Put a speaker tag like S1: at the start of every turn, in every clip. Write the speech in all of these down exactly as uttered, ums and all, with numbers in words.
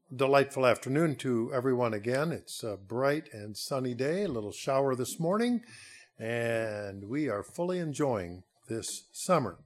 S1: Delightful afternoon to everyone again. It's a bright and sunny day, a little shower this morning, and we are fully enjoying this summer.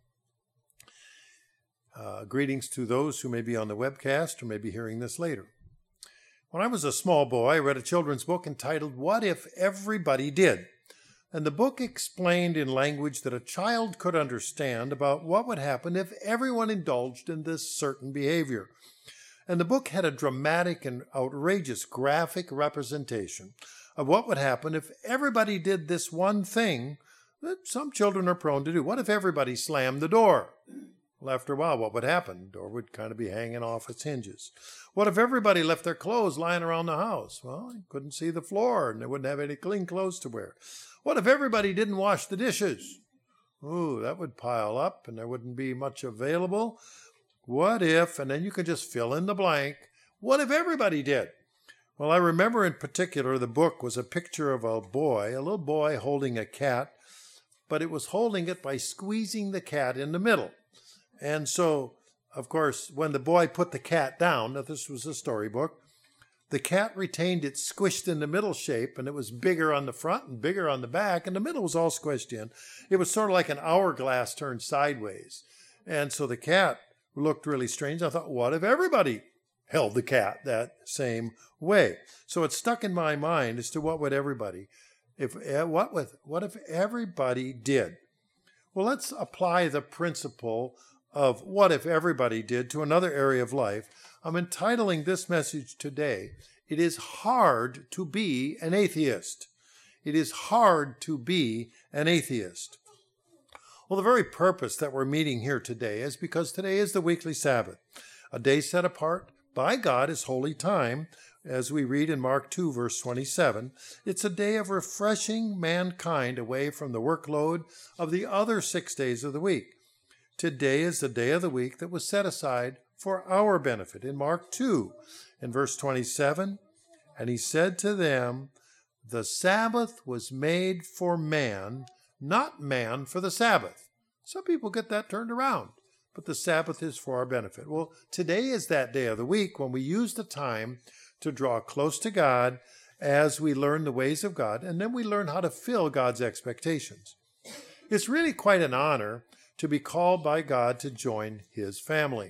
S1: Uh, greetings to those who may be on the webcast or may be hearing this later. When I was a small boy, I read a children's book entitled, What If Everybody Did? And the book explained in language that a child could understand about what would happen if everyone indulged in this certain behavior. And the book had a dramatic and outrageous graphic representation of what would happen if everybody did this one thing that some children are prone to do. What if everybody slammed the door? Well, after a while, what would happen? The door would kind of be hanging off its hinges. What if everybody left their clothes lying around the house? Well, you couldn't see the floor and they wouldn't have any clean clothes to wear. What if everybody didn't wash the dishes? Ooh, that would pile up and there wouldn't be much available. What if, and then you could just fill in the blank, what if everybody did? Well, I remember in particular the book was a picture of a boy, a little boy holding a cat, but it was holding it by squeezing the cat in the middle. And so, of course, when the boy put the cat down, now this was a storybook, the cat retained its squished in the middle shape, and it was bigger on the front and bigger on the back, and the middle was all squished in. It was sort of like an hourglass turned sideways. And so the cat looked really strange. I thought, what if everybody held the cat that same way? So it stuck in my mind as to what would everybody, if what with what if everybody did? Well, let's apply the principle of what if everybody did to another area of life. I'm entitling this message today, It is hard to be an atheist. It is hard to be an atheist. Well, the very purpose that we're meeting here today is because today is the weekly Sabbath, a day set apart by God as holy time, as we read in Mark two, verse twenty-seven. It's a day of refreshing mankind away from the workload of the other six days of the week. Today is the day of the week that was set aside for our benefit. In Mark two, in verse twenty-seven, and he said to them, the Sabbath was made for man, not man for the Sabbath. Some people get that turned around, but the Sabbath is for our benefit. Well, today is that day of the week when we use the time to draw close to God as we learn the ways of God, and then we learn how to fill God's expectations. It's really quite an honor to be called by God to join his family.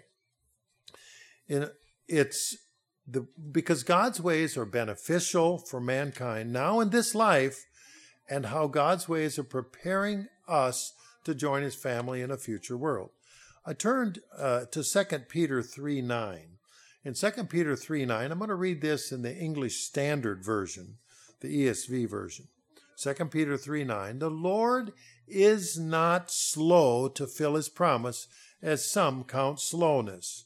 S1: In, it's the, because God's ways are beneficial for mankind now in this life, and how God's ways are preparing us to join his family in a future world. I turned uh, to Second Peter three nine. In Second Peter three nine, I'm going to read this in the English Standard Version, the E S V version. Second Peter three nine, the Lord is not slow to fill his promise, as some count slowness.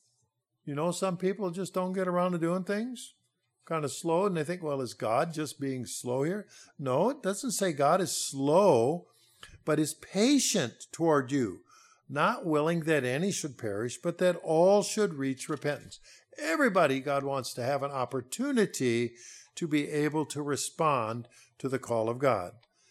S1: You know, some people just don't get around to doing things, kind of slow, and they think, well, is God just being slow here? No, it doesn't say God is slow, but is patient toward you, not willing that any should perish, but that all should reach repentance. Everybody, God wants to have an opportunity to be able to respond to the call of God.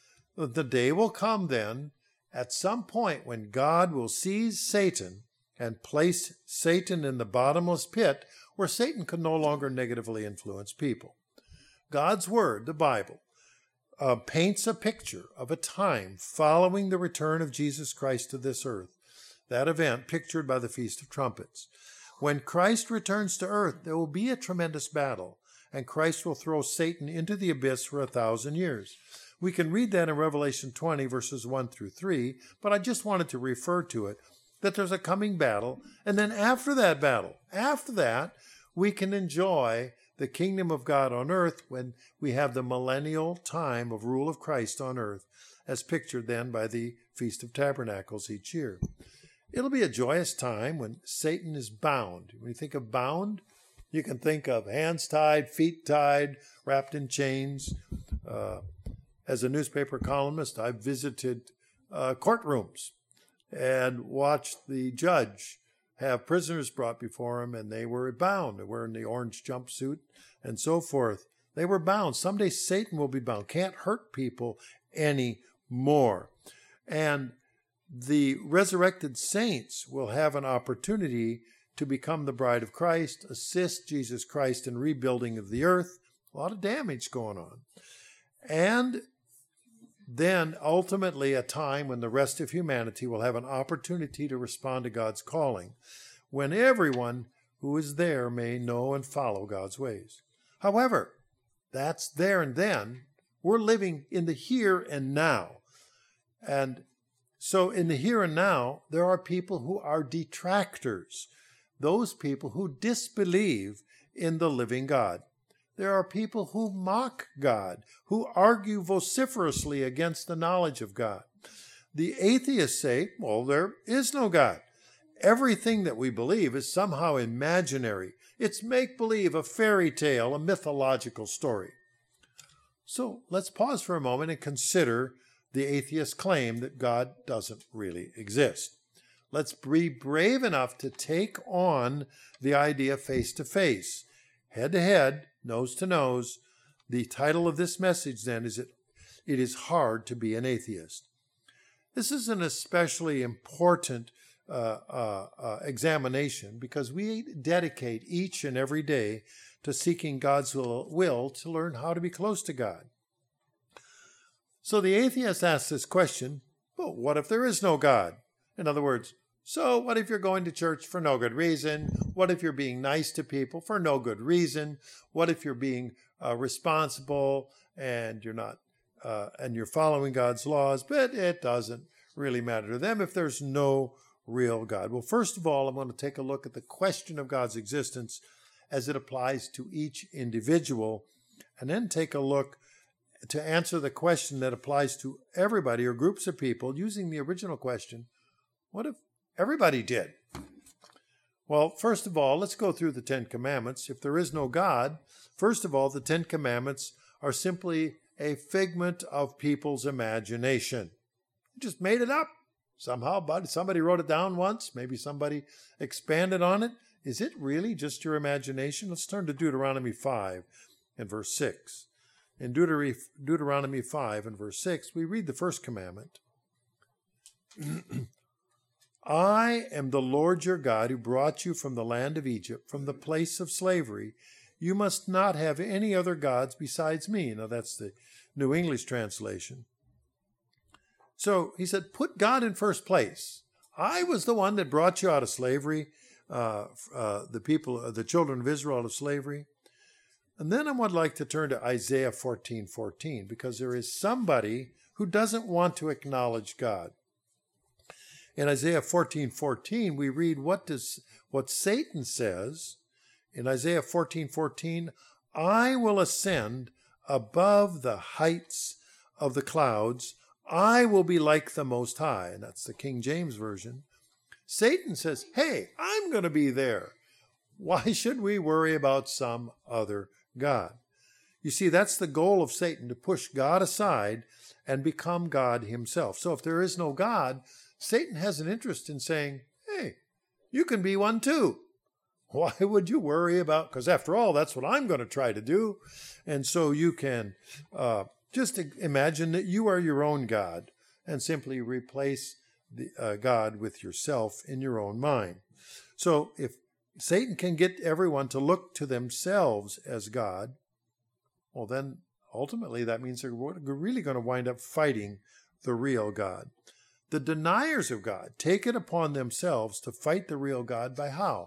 S1: The day will come then, at some point, when God will seize Satan and place Satan in the bottomless pit where Satan can no longer negatively influence people. God's Word, the Bible, uh, paints a picture of a time following the return of Jesus Christ to this earth. That event pictured by the Feast of Trumpets. When Christ returns to earth, there will be a tremendous battle, and Christ will throw Satan into the abyss for a thousand years. We can read that in Revelation twenty, verses one through three, but I just wanted to refer to it, that there's a coming battle, and then after that battle, after that, we can enjoy the kingdom of God on earth when we have the millennial time of rule of Christ on earth, as pictured then by the Feast of Tabernacles each year. It'll be a joyous time when Satan is bound. When you think of bound, you can think of hands tied, feet tied, wrapped in chains. Uh, as a newspaper columnist, I've visited uh, courtrooms and watched the judge have prisoners brought before him, and they were bound. They were in the orange jumpsuit and so forth. They were bound. Someday Satan will be bound. Can't hurt people anymore. And the resurrected saints will have an opportunity to become the bride of Christ, assist Jesus Christ in rebuilding of the earth. A lot of damage going on. And then ultimately a time when the rest of humanity will have an opportunity to respond to God's calling, when everyone who is there may know and follow God's ways. However, that's there and then. We're living in the here and now. And so in the here and now, there are people who are detractors, those people who disbelieve in the living God. There are people who mock God, who argue vociferously against the knowledge of God. The atheists say, well, there is no God. Everything that we believe is somehow imaginary. It's make-believe, a fairy tale, a mythological story. So let's pause for a moment and consider the atheist's claim that God doesn't really exist. Let's be brave enough to take on the idea face to face, head to head, nose to nose. The title of this message then is it, it is hard to be an atheist. This is an especially important uh, uh, uh, examination because we dedicate each and every day to seeking God's will, will to learn how to be close to God. So the atheist asks this question, well, what if there is no God? In other words, so what if you're going to church for no good reason? What if you're being nice to people for no good reason? What if you're being uh, responsible and you're not, uh, and you're following God's laws, but it doesn't really matter to them if there's no real God? Well, first of all, I'm going to take a look at the question of God's existence as it applies to each individual, and then take a look to answer the question that applies to everybody or groups of people using the original question, what if everybody did? Well, first of all, let's go through the Ten Commandments. If there is no God, first of all, the Ten Commandments are simply a figment of people's imagination. Just made it up somehow, but somebody wrote it down once. Maybe somebody expanded on it. Is it really just your imagination? Let's turn to Deuteronomy five and verse six. In Deuteronomy five and verse six, we read the first commandment. I am the Lord your God who brought you from the land of Egypt, from the place of slavery. You must not have any other gods besides me. Now that's the New English translation. So he said, put God in first place. I was the one that brought you out of slavery, uh, uh, the people, uh, the children of Israel out of slavery. And then I would like to turn to Isaiah fourteen fourteen, because there is somebody who doesn't want to acknowledge God. In Isaiah fourteen fourteen, we read what does what Satan says. In Isaiah fourteen fourteen, I will ascend above the heights of the clouds. I will be like the Most High. And that's the King James Version. Satan says, hey, I'm going to be there. Why should we worry about some other God? You see, that's the goal of Satan, to push God aside and become God himself. So if there is no God, Satan has an interest in saying, hey, you can be one too. Why would you worry about, because after all, that's what I'm going to try to do. And so you can uh, just imagine that you are your own God and simply replace the, uh, God with yourself in your own mind. So if Satan can get everyone to look to themselves as God, well, then ultimately that means they're really going to wind up fighting the real God. The deniers of God take it upon themselves to fight the real God by how?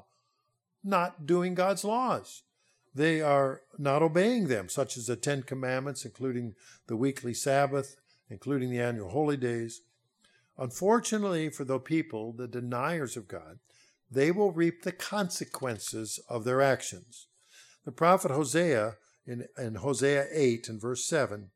S1: Not doing God's laws. They are not obeying them, such as the Ten Commandments, including the weekly Sabbath, including the annual holy days. Unfortunately for the people, the deniers of God, they will reap the consequences of their actions. The prophet Hosea, in, in Hosea eight and verse seven,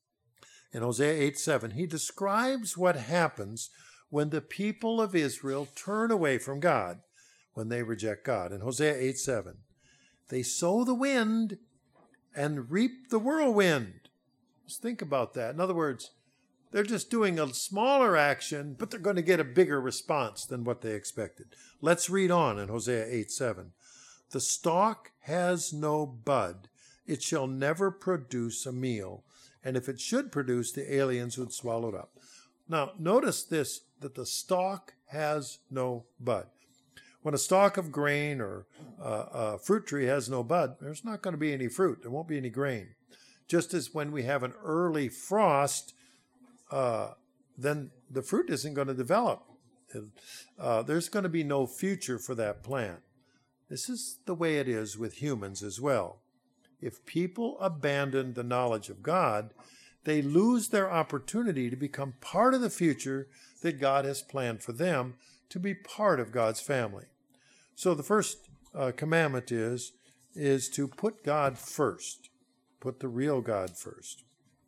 S1: in Hosea eight seven, he describes what happens when the people of Israel turn away from God, when they reject God. In Hosea eight seven, they sow the wind and reap the whirlwind. Just think about that. In other words, they're just doing a smaller action, but they're going to get a bigger response than what they expected. Let's read on in Hosea eight seven. The stalk has no bud. It shall never produce a meal. And if it should produce, the aliens would swallow it up. Now, notice this, that the stalk has no bud. When a stalk of grain or uh, a fruit tree has no bud, there's not going to be any fruit. There won't be any grain. Just as when we have an early frost, uh, then the fruit isn't going to develop. Uh, there's going to be no future for that plant. This is the way it is with humans as well. If people abandon the knowledge of God, they lose their opportunity to become part of the future that God has planned for them, to be part of God's family. So the first uh, commandment is, is to put God first. Put the real God first.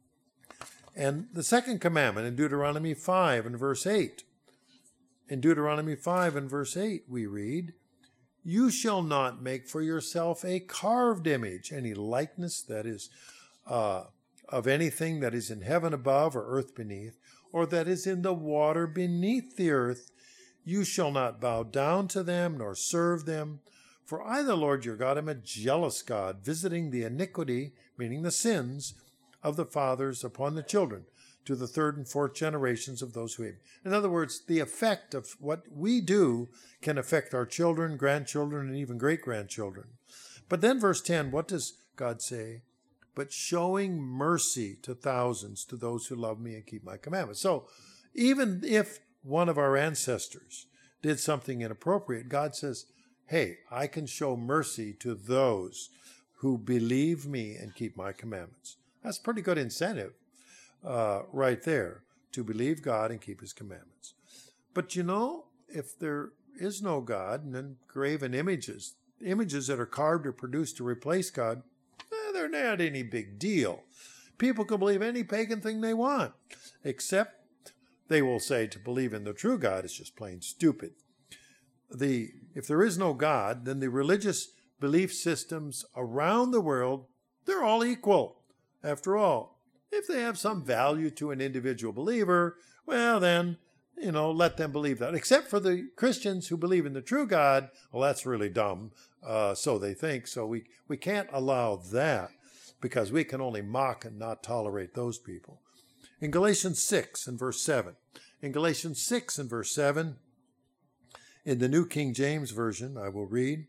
S1: And the second commandment in Deuteronomy five and verse eight. In Deuteronomy five and verse eight we read, "You shall not make for yourself a carved image," any likeness that is uh, of anything that is in heaven above or earth beneath, or that is in the water beneath the earth. You shall not bow down to them nor serve them. For I, the Lord your God, am a jealous God, visiting the iniquity, meaning the sins, of the fathers upon the children, to the third and fourth generations of those who hate me. In other words, the effect of what we do can affect our children, grandchildren, and even great-grandchildren. But then verse ten, what does God say? But showing mercy to thousands, to those who love me and keep my commandments. So even if one of our ancestors did something inappropriate, God says, hey, I can show mercy to those who believe me and keep my commandments. That's pretty good incentive uh, right there, to believe God and keep his commandments. But you know, if there is no God, and then graven images, images that are carved or produced to replace God, eh, they're not any big deal. People can believe any pagan thing they want, except they will say to believe in the true God is just plain stupid. The if there is no God, then the religious belief systems around the world, they're all equal. After all, if they have some value to an individual believer, well then, you know, let them believe that. Except for the Christians who believe in the true God, well, that's really dumb. Uh, so they think. So we, we can't allow that, because we can only mock and not tolerate those people. In Galatians six and verse seven, in Galatians six and verse seven, in the New King James Version, I will read,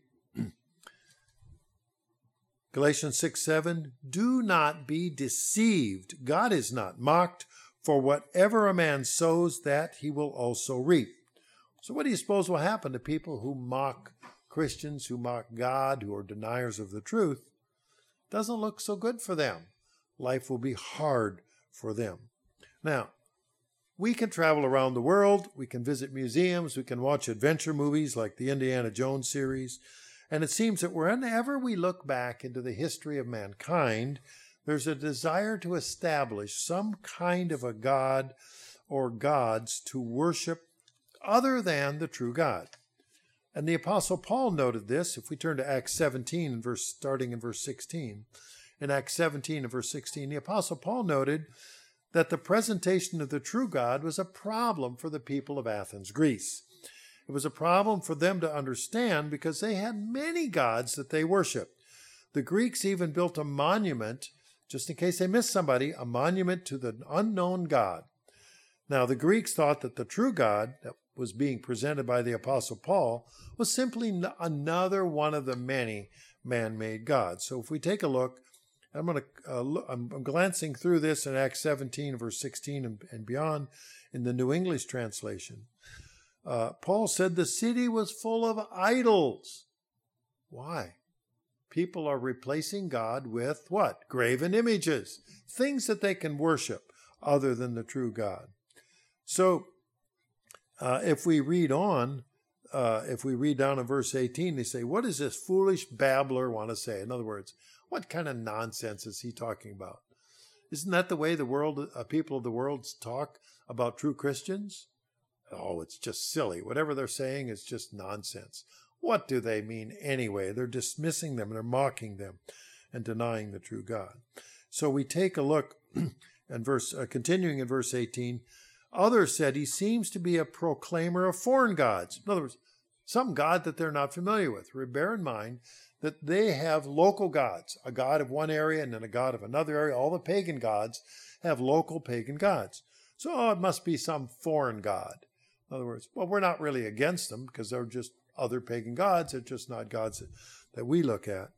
S1: Galatians six, seven, do not be deceived. God is not mocked, for whatever a man sows, that he will also reap. So what do you suppose will happen to people who mock Christians, who mock God, who are deniers of the truth? Doesn't look so good for them. Life will be hard for them. Now, we can travel around the world. We can visit museums. We can watch adventure movies like the Indiana Jones series. And it seems that whenever we look back into the history of mankind, there's a desire to establish some kind of a god or gods to worship other than the true God. And the Apostle Paul noted this. If we turn to Acts seventeen, and verse, starting in verse sixteen, in Acts seventeen and verse sixteen, the Apostle Paul noted that the presentation of the true God was a problem for the people of Athens, Greece. It was a problem for them to understand because they had many gods that they worshiped. The Greeks even built a monument, just in case they missed somebody, a monument to the unknown God. Now, the Greeks thought that the true God that was being presented by the Apostle Paul was simply another one of the many man-made gods. So if we take a look, I'm going to uh, look, I'm, I'm glancing through this in Acts seventeen, verse sixteen and, and beyond in the New English translation. Uh, Paul said the city was full of idols. Why? People are replacing God with what? Graven images, things that they can worship other than the true God. So uh, if we read on, uh, if we read down in verse eighteen, they say, what does this foolish babbler want to say? In other words, what kind of nonsense is he talking about? Isn't that the way the world, uh, people of the world talk about true Christians? Oh, it's just silly. Whatever they're saying is just nonsense. What do they mean anyway? They're dismissing them and they're mocking them and denying the true God. So we take a look and verse, uh, continuing in verse eighteen, others said he seems to be a proclaimer of foreign gods. In other words, some God that they're not familiar with. Bear in mind that they have local gods, a god of one area and then a god of another area. All the pagan gods have local pagan gods. So oh, it must be some foreign god. In other words, well, we're not really against them because they're just other pagan gods. They're just not gods that, that we look at.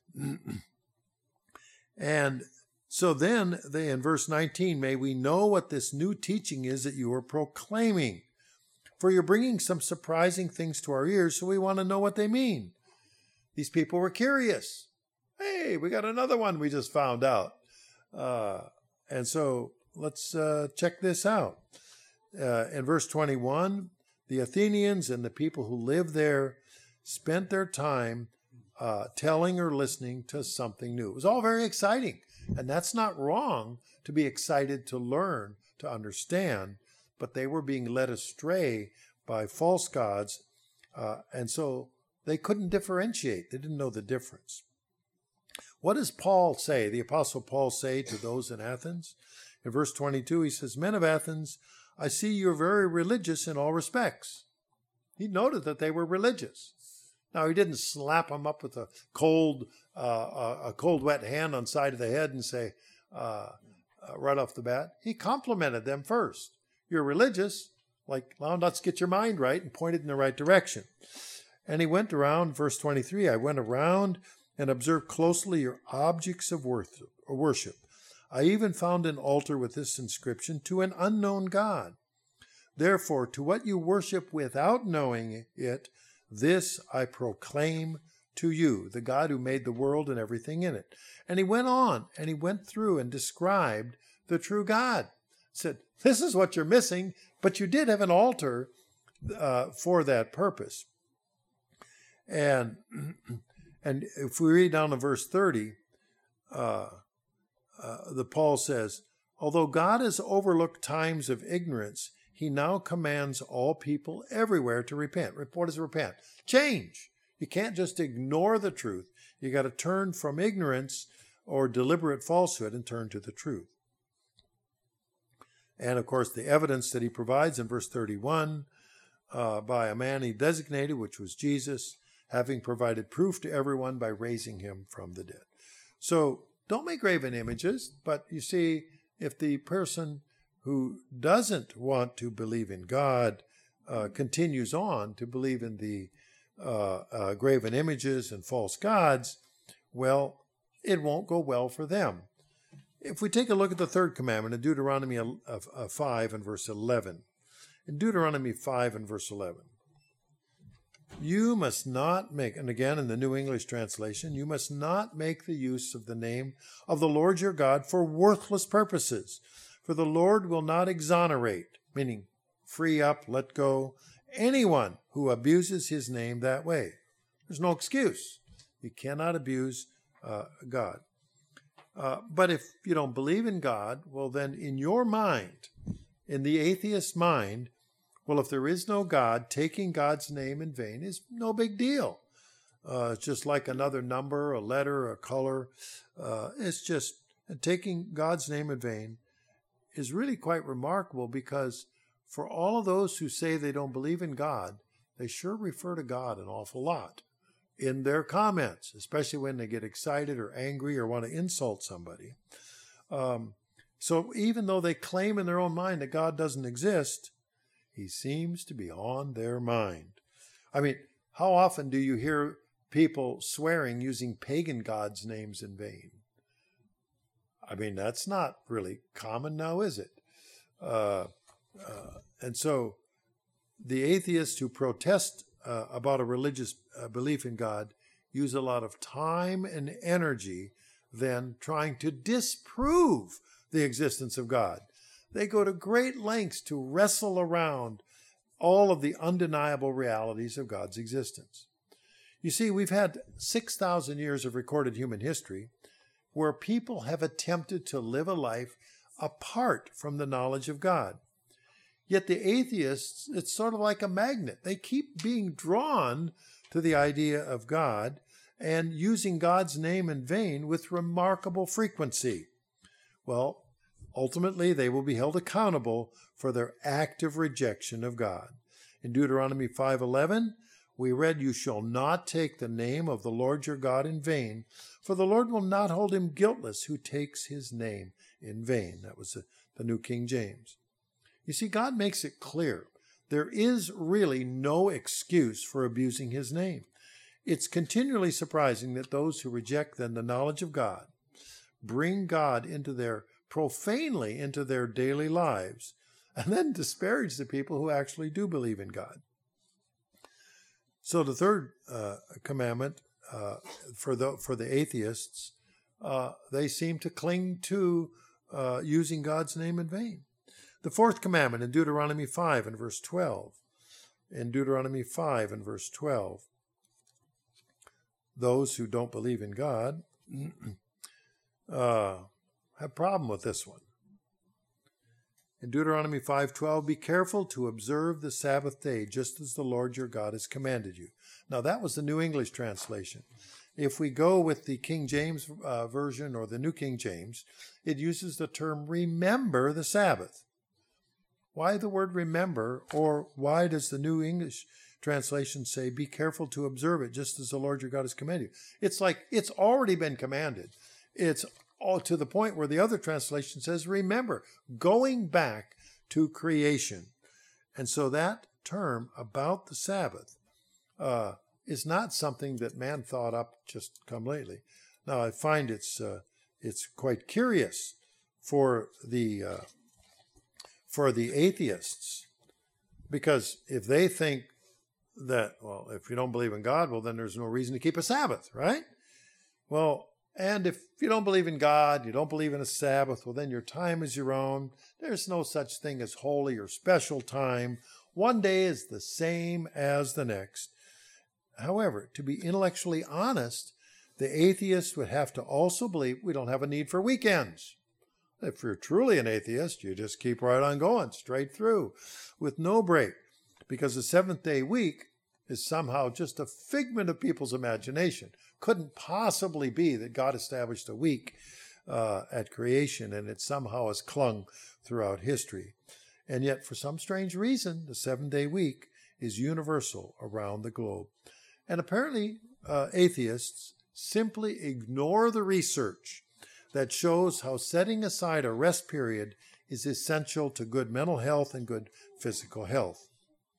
S1: And so then they, in verse nineteen, may we know what this new teaching is that you are proclaiming. For you're bringing some surprising things to our ears, so we want to know what they mean. These people were curious. Hey, we got another one we just found out. Uh, and so let's uh, check this out. Uh, in verse twenty-one, the Athenians and the people who lived there spent their time uh, telling or listening to something new. It was all very exciting. And that's not wrong to be excited to learn, to understand, but they were being led astray by false gods. Uh, and so they couldn't differentiate. They didn't know the difference. What does Paul say, the Apostle Paul say to those in Athens? In verse twenty-two, he says, Men of Athens, I see you're very religious in all respects. He noted that they were religious. Now, he didn't slap them up with a cold, uh, a cold, wet hand on the side of the head and say, uh, uh, right off the bat. He complimented them first. You're religious, like, well, let's get your mind right, and pointed in the right direction. And he went around, verse twenty-three, I went around and observed closely your objects of worship. I even found an altar with this inscription, to an unknown God. Therefore, to what you worship without knowing it, this I proclaim to you, the God who made the world and everything in it. And he went on, and he went through and described the true God. Said, this is what you're missing, but you did have an altar uh, for that purpose. And and if we read down to verse thirty, uh, uh, the Paul says, although God has overlooked times of ignorance, he now commands all people everywhere to repent. What is repent? Change. You can't just ignore the truth. You got to turn from ignorance or deliberate falsehood and turn to the truth. And of course, the evidence that he provides in verse thirty-one, uh, by a man he designated, which was Jesus, having provided proof to everyone by raising him from the dead. So don't make graven images, but you see, if the person who doesn't want to believe in God uh, continues on to believe in the uh, uh, graven images and false gods, well, it won't go well for them. If we take a look at the third commandment in Deuteronomy five and verse eleven, in Deuteronomy five and verse eleven, you must not make, and again in the New English translation, you must not make the use of the name of the Lord your God for worthless purposes, for the Lord will not exonerate, meaning free up, let go, anyone who abuses his name that way. There's no excuse. You cannot abuse uh, God. Uh, but if you don't believe in God, well then in your mind, in the atheist mind, well, if there is no God, taking God's name in vain is no big deal. Uh, it's just like another number, a letter, a color. Uh, it's just taking God's name in vain is really quite remarkable, because for all of those who say they don't believe in God, they sure refer to God an awful lot in their comments, especially when they get excited or angry or want to insult somebody. Um, so even though they claim in their own mind that God doesn't exist, he seems to be on their mind. I mean, how often do you hear people swearing using pagan gods' names in vain? I mean, that's not really common now, is it? Uh, uh, and so the atheists who protest uh, about a religious uh, belief in God use a lot of time and energy then trying to disprove the existence of God. They go to great lengths to wrestle around all of the undeniable realities of God's existence. You see, we've had six thousand years of recorded human history where people have attempted to live a life apart from the knowledge of God. Yet the atheists, it's sort of like a magnet. They keep being drawn to the idea of God and using God's name in vain with remarkable frequency. Well, ultimately, they will be held accountable for their active rejection of God. In Deuteronomy five eleven, we read, you shall not take the name of the Lord your God in vain, for the Lord will not hold him guiltless who takes his name in vain. That was the, the New King James. You see, God makes it clear there is really no excuse for abusing his name. It's continually surprising that those who reject then the knowledge of God bring God into their, profanely into their daily lives, and then disparage the people who actually do believe in God. So the third uh, commandment uh, for the for the atheists, uh, they seem to cling to uh, using God's name in vain. The fourth commandment in Deuteronomy five and verse twelve. In Deuteronomy five and verse twelve, those who don't believe in God uh, have a problem with this one. In Deuteronomy five twelve, be careful to observe the Sabbath day, just as the Lord your God has commanded you. Now, that was the New English translation. If we go with the King James uh, version or the New King James, it uses the term remember the Sabbath. Why the word remember, or why does the New English translation say, be careful to observe it, just as the Lord your God has commanded you? It's like it's already been commanded. It's all to the point where the other translation says, remember, going back to creation. And so that term about the Sabbath uh, is not something that man thought up just come lately. Now, I find it's uh, it's quite curious for the uh, for the atheists, because if they think that, well, if you don't believe in God, well, then there's no reason to keep a Sabbath, right? Well, and if you don't believe in God, you don't believe in a Sabbath, well, then your time is your own. There's no such thing as holy or special time. One day is the same as the next. However, to be intellectually honest, the atheist would have to also believe we don't have a need for weekends. If you're truly an atheist, you just keep right on going, straight through, with no break, because the seventh-day week is somehow just a figment of people's imagination. Couldn't possibly be that God established a week uh, at creation and it somehow has clung throughout history. And yet, for some strange reason, the seven-day week is universal around the globe. And apparently, uh, atheists simply ignore the research that shows how setting aside a rest period is essential to good mental health and good physical health.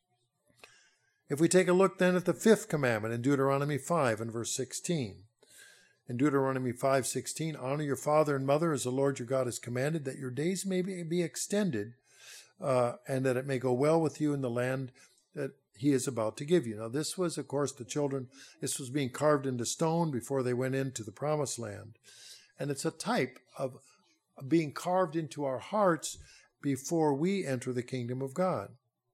S1: If we take a look then at the fifth commandment in Deuteronomy five and verse sixteen. In Deuteronomy five sixteen, honor your father and mother as the Lord your God has commanded, that your days may be, be extended uh, and that it may go well with you in the land that he is about to give you. Now, this was, of course, the children, this was being carved into stone before they went into the promised land. And it's a type of being carved into our hearts before we enter the kingdom of God.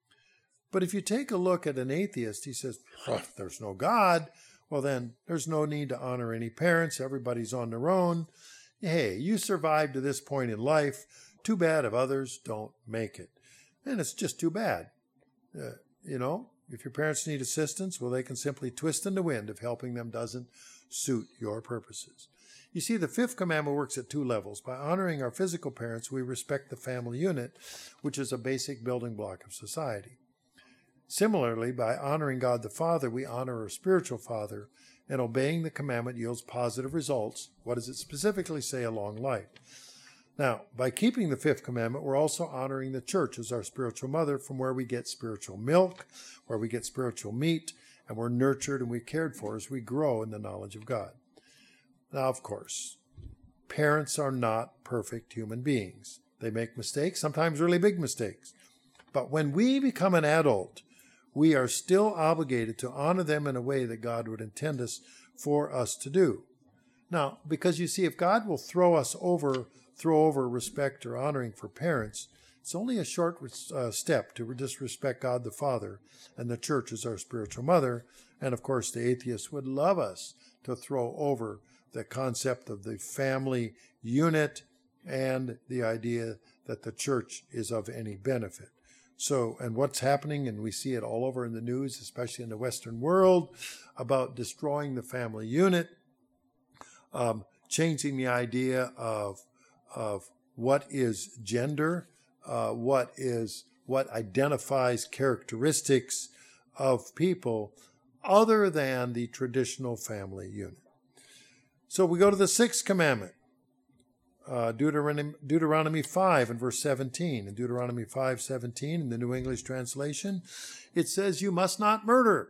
S1: But if you take a look at an atheist, he says, oh, there's no God. Well, then there's no need to honor any parents. Everybody's on their own. Hey, you survived to this point in life. Too bad if others don't make it. And it's just too bad. Uh, you know, if your parents need assistance, well, they can simply twist in the wind if helping them doesn't suit your purposes. You see, the fifth commandment works at two levels. By honoring our physical parents, we respect the family unit, which is a basic building block of society. Similarly, by honoring God the Father, we honor our spiritual father, and obeying the commandment yields positive results. What does it specifically say? A long life. Now, by keeping the fifth commandment, we're also honoring the church as our spiritual mother, from where we get spiritual milk, where we get spiritual meat, and we're nurtured and we're cared for as we grow in the knowledge of God. Now, of course, parents are not perfect human beings. They make mistakes, sometimes really big mistakes. But when we become an adult, we are still obligated to honor them in a way that God would intend us for us to do. Now, because you see, if God will throw us over, throw over respect or honoring for parents, it's only a short uh, step to disrespect God the Father and the church as our spiritual mother. And of course, the atheists would love us to throw over the concept of the family unit and the idea that the church is of any benefit. So, and what's happening, and we see it all over in the news, especially in the Western world, about destroying the family unit, um, changing the idea of of what is gender, uh, what is what identifies characteristics of people other than the traditional family unit. So we go to the sixth commandment. uh, Deuteronomy, Deuteronomy five and verse seventeen. In Deuteronomy five seventeen, in the New English translation, it says, you must not murder.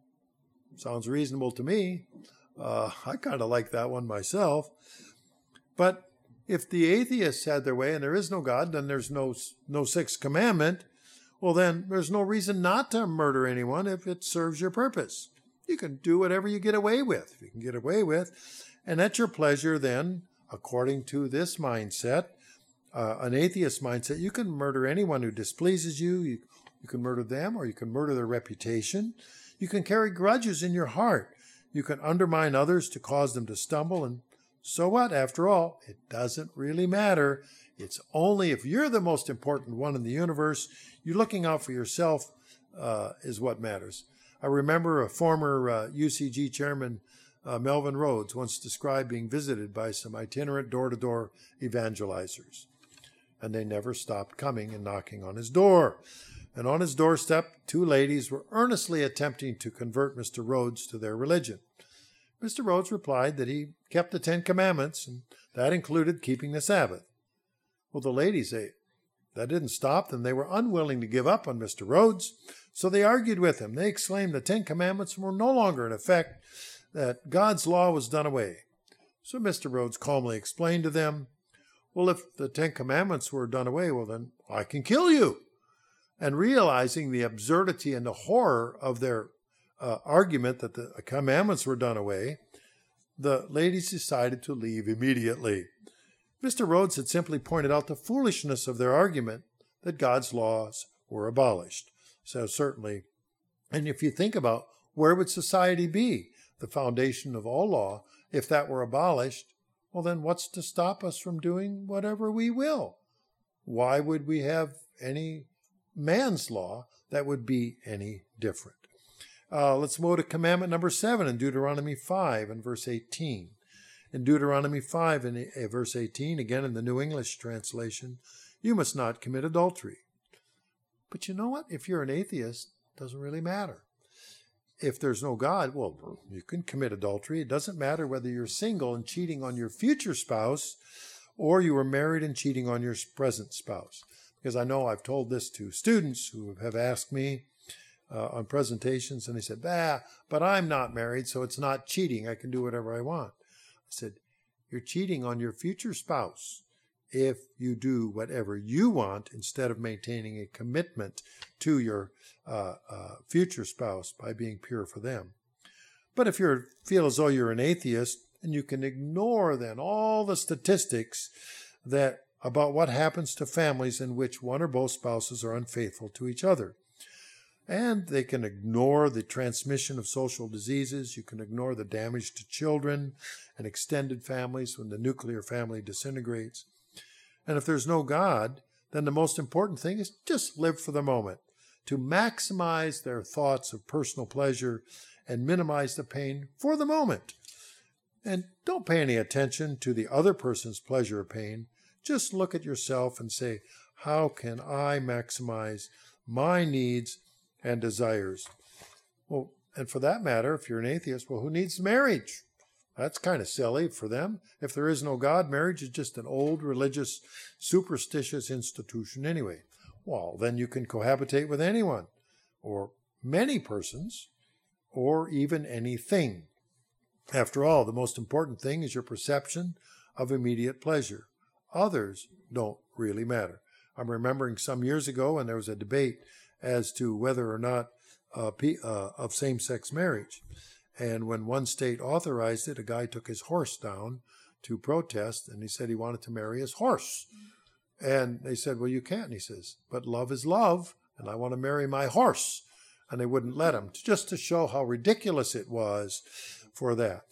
S1: Sounds reasonable to me. Uh, I kind of like that one myself. But if the atheists had their way and there is no God, then there's no, no sixth commandment. Well, then there's no reason not to murder anyone if it serves your purpose. You can do whatever you get away with. If you can get away with, and at your pleasure, then, according to this mindset, uh, an atheist mindset, you can murder anyone who displeases you. you. You can murder them, or you can murder their reputation. You can carry grudges in your heart. You can undermine others to cause them to stumble. And so what? After all, it doesn't really matter. It's only if you're the most important one in the universe, you looking out for yourself uh, is what matters. I remember a former uh, U C G chairman, uh, Melvin Rhodes, once described being visited by some itinerant door-to-door evangelizers. And they never stopped coming and knocking on his door. And on his doorstep, two ladies were earnestly attempting to convert Mister Rhodes to their religion. Mister Rhodes replied that he kept the Ten Commandments, and that included keeping the Sabbath. Well, the ladies, they, that didn't stop them. They were unwilling to give up on Mister Rhodes, so they argued with him. They exclaimed the Ten Commandments were no longer in effect, that God's law was done away. So Mister Rhodes calmly explained to them, well, if the Ten Commandments were done away, well, then I can kill you. And realizing the absurdity and the horror of their uh, argument that the commandments were done away, the ladies decided to leave immediately. Mister Rhodes had simply pointed out the foolishness of their argument that God's laws were abolished. So certainly, and if you think about where would society be, the foundation of all law, if that were abolished, well then what's to stop us from doing whatever we will? Why would we have any man's law that would be any different? Uh, let's move to commandment number seven in Deuteronomy five and verse eighteen. In Deuteronomy five and verse eighteen, again in the New English translation, you must not commit adultery. But you know what? If you're an atheist, it doesn't really matter. If there's no God, well, you can commit adultery. It doesn't matter whether you're single and cheating on your future spouse or you were married and cheating on your present spouse. Because I know I've told this to students who have asked me uh, on presentations, and they said, bah, but I'm not married, so it's not cheating. I can do whatever I want. I said, you're cheating on your future spouse if you do whatever you want instead of maintaining a commitment to your uh, uh, future spouse by being pure for them. But if you feel as though you're an atheist, and you can ignore then all the statistics that about what happens to families in which one or both spouses are unfaithful to each other. And they can ignore the transmission of social diseases. You can ignore the damage to children and extended families when the nuclear family disintegrates. And if there's no God, then the most important thing is just live for the moment, to maximize their thoughts of personal pleasure and minimize the pain for the moment. And don't pay any attention to the other person's pleasure or pain. Just look at yourself and say, how can I maximize my needs and desires? Well, and for that matter, if you're an atheist, well, who needs marriage? That's kind of silly for them. If there is no God, marriage is just an old religious, superstitious institution anyway. Well, then you can cohabitate with anyone, or many persons, or even anything. After all, the most important thing is your perception of immediate pleasure. Others don't really matter. I'm remembering some years ago when there was a debate as to whether or not uh, uh, of same-sex marriage. And when one state authorized it, a guy took his horse down to protest, and he said he wanted to marry his horse. And they said, well, you can't. And he says, but love is love, and I want to marry my horse. And they wouldn't let him, just to show how ridiculous it was for that.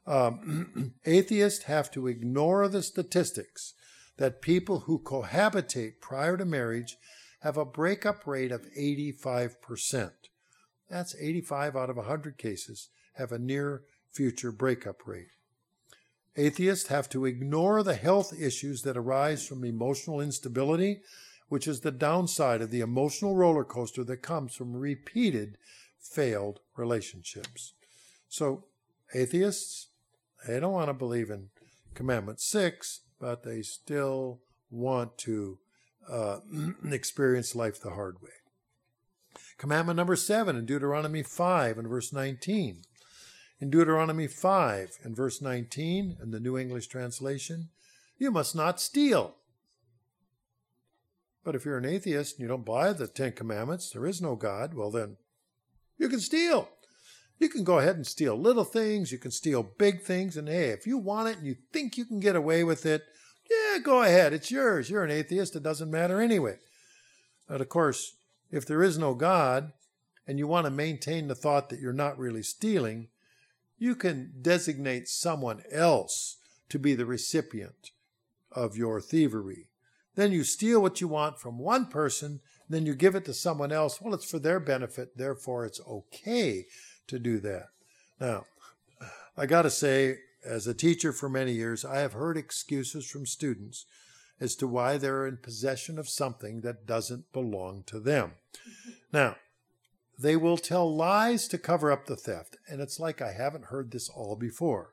S1: Um, atheists have to ignore the statistics that people who cohabitate prior to marriage have a breakup rate of eighty-five percent. That's eighty-five out of one hundred cases have a near future breakup rate. Atheists have to ignore the health issues that arise from emotional instability, which is the downside of the emotional roller coaster that comes from repeated failed relationships. So atheists, they don't want to believe in Commandment six. but they still want to uh, experience life the hard way. Commandment number seven in Deuteronomy five and verse nineteen. In Deuteronomy five and verse nineteen, in the New English translation, you must not steal. But if you're an atheist and you don't buy the Ten Commandments, there is no God, well then, you can steal. You can go ahead and steal little things, you can steal big things, and hey, if you want it and you think you can get away with it, yeah, go ahead, it's yours. You're an atheist, it doesn't matter anyway. But of course, if there is no God, and you want to maintain the thought that you're not really stealing, you can designate someone else to be the recipient of your thievery. Then you steal what you want from one person, then you give it to someone else. Well, it's for their benefit, therefore it's okay to do that. Now, I got to say, as a teacher for many years, I have heard excuses from students as to why they're in possession of something that doesn't belong to them. Now, they will tell lies to cover up the theft, and it's like I haven't heard this all before.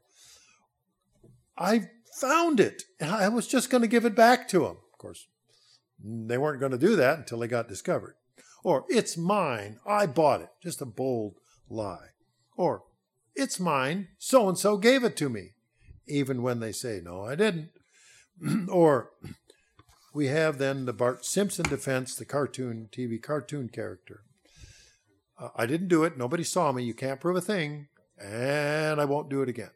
S1: I found it, and I was just going to give it back to them. Of course, they weren't going to do that until they got discovered. Or, it's mine, I bought it. Just a bold lie. Or, it's mine, so-and-so gave it to me. Even when they say, no, I didn't. Or, we have then the Bart Simpson defense, the cartoon, T V cartoon character. Uh, I didn't do it, nobody saw me, you can't prove a thing, and I won't do it again.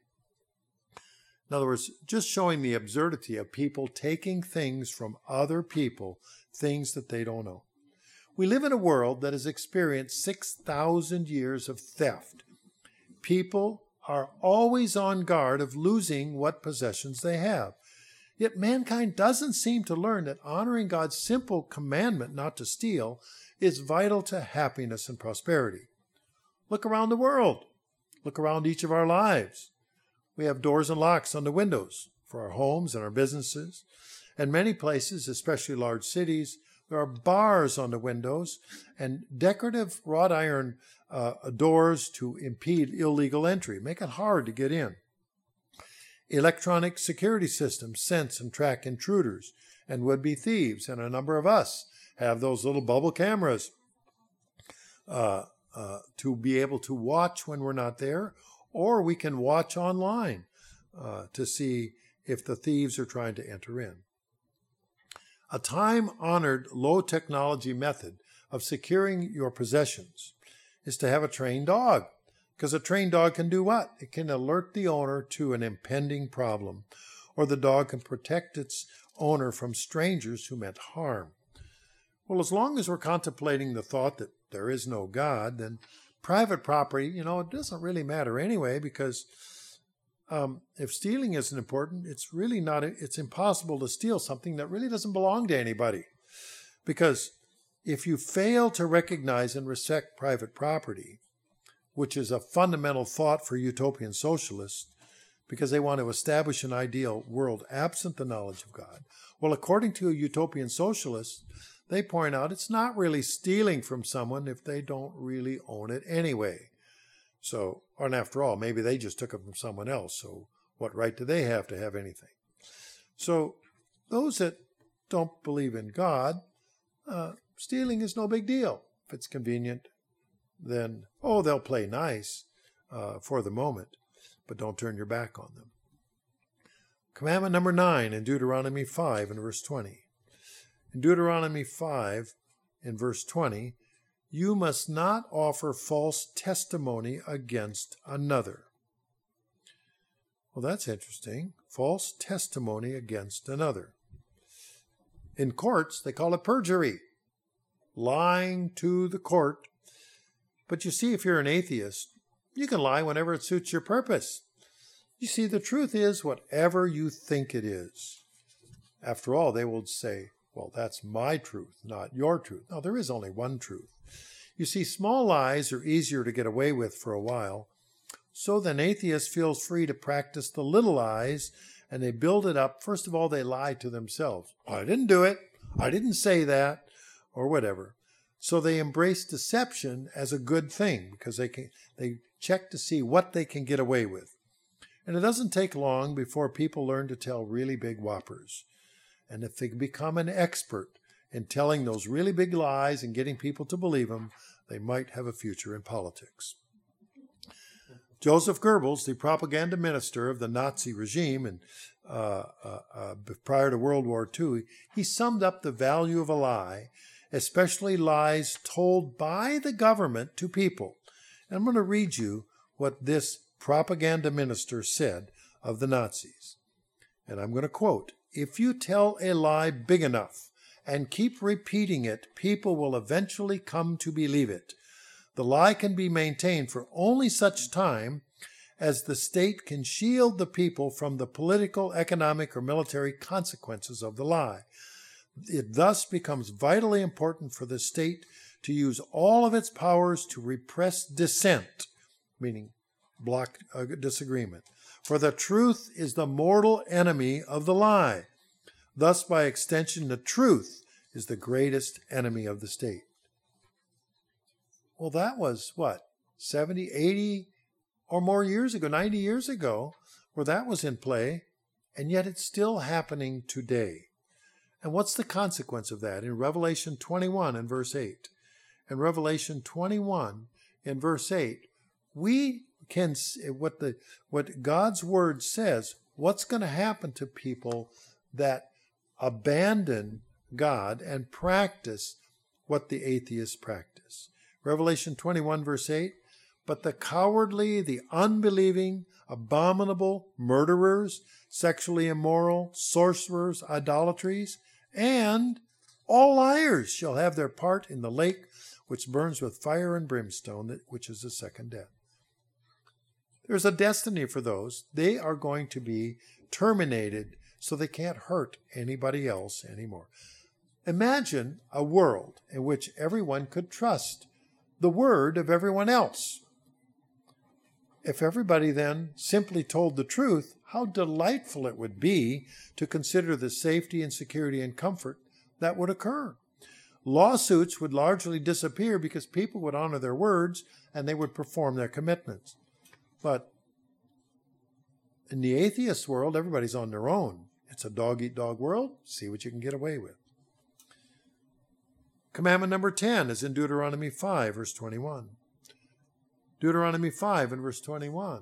S1: In other words, just showing the absurdity of people taking things from other people, things that they don't own. We live in a world that has experienced six thousand years of theft. People are always on guard of losing what possessions they have. Yet mankind doesn't seem to learn that honoring God's simple commandment not to steal is vital to happiness and prosperity. Look around the world. Look around each of our lives. We have doors and locks on the windows for our homes and our businesses. And many places, especially large cities, there are bars on the windows and decorative wrought iron uh, doors to impede illegal entry, make it hard to get in. Electronic security systems sense and track intruders and would-be thieves, and a number of us have those little bubble cameras uh, uh, to be able to watch when we're not there, or we can watch online uh, to see if the thieves are trying to enter in. A time-honored low-technology method of securing your possessions is to have a trained dog. Because a trained dog can do what? It can alert the owner to an impending problem, or the dog can protect its owner from strangers who meant harm. Well, as long as we're contemplating the thought that there is no God, then private property, you know, it doesn't really matter anyway, because um, if stealing isn't important, it's really not, it's impossible to steal something that really doesn't belong to anybody. Because if you fail to recognize and respect private property, which is a fundamental thought for utopian socialists, because they want to establish an ideal world absent the knowledge of God. Well, according to a utopian socialist, they point out it's not really stealing from someone if they don't really own it anyway. So, and after all, maybe they just took it from someone else, so what right do they have to have anything? So, those that don't believe in God, uh, stealing is no big deal. If it's convenient, then, oh, they'll play nice uh, for the moment, but don't turn your back on them. Commandment number nine in Deuteronomy five and verse twenty. In Deuteronomy five in verse twenty, you must not offer false testimony against another. Well, that's interesting. False testimony against another. In courts, they call it perjury, lying to the court. But you see, if you're an atheist, you can lie whenever it suits your purpose. You see, the truth is whatever you think it is. After all, they will say, well, that's my truth, not your truth. No, there is only one truth. You see, small lies are easier to get away with for a while. So then atheist feels free to practice the little lies, and they build it up. First of all, they lie to themselves. I didn't do it. I didn't say that, or whatever. So they embrace deception as a good thing because they can they check to see what they can get away with. And it doesn't take long before people learn to tell really big whoppers. And if they become an expert in telling those really big lies and getting people to believe them, they might have a future in politics. Joseph Goebbels, the propaganda minister of the Nazi regime and uh, uh, uh, prior to World War Two, he summed up the value of a lie, especially lies told by the government to people. And I'm going to read you what this propaganda minister said of the Nazis. And I'm going to quote, "If you tell a lie big enough and keep repeating it, people will eventually come to believe it. The lie can be maintained for only such time as the state can shield the people from the political, economic, or military consequences of the lie. It thus becomes vitally important for the state to use all of its powers to repress dissent," meaning block uh, disagreement. "For the truth is the mortal enemy of the lie. Thus, by extension, the truth is the greatest enemy of the state." Well, that was, what, seventy, eighty or more years ago, ninety years ago, where that was in play, and yet it's still happening today. And what's the consequence of that? In Revelation twenty-one and verse eight. In Revelation twenty-one in verse eight, we can see what the what God's word says, what's going to happen to people that abandon God and practice what the atheists practice. Revelation twenty-one, verse eight, "But the cowardly, the unbelieving, abominable, murderers, sexually immoral, sorcerers, idolatries, and all liars shall have their part in the lake which burns with fire and brimstone, which is the second death." There's a destiny for those. They are going to be terminated so they can't hurt anybody else anymore. Imagine a world in which everyone could trust the word of everyone else. If everybody then simply told the truth, how delightful it would be to consider the safety and security and comfort that would occur. Lawsuits would largely disappear because people would honor their words and they would perform their commitments. But in the atheist world, everybody's on their own. It's a dog-eat-dog world. See what you can get away with. Commandment number ten is in Deuteronomy five, verse twenty-one. Deuteronomy five and verse twenty-one.